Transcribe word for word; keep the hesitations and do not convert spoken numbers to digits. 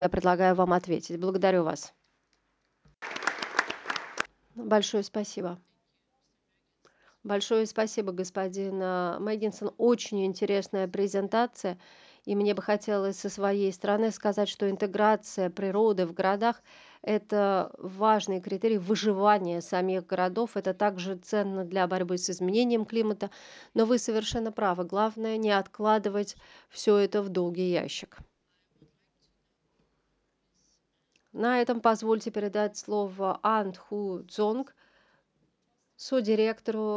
Я предлагаю вам ответить. Благодарю вас. Большое спасибо. Большое спасибо, господин, а, Мэггинсон. Очень интересная презентация. И мне бы хотелось со своей стороны сказать, что интеграция природы в городах- это важный критерий выживания самих городов. Это также ценно для борьбы с изменением климата. Но вы совершенно правы. Главное- не откладывать все это в долгий ящик. На этом позвольте передать слово Ан Ху Цзонг, содиректору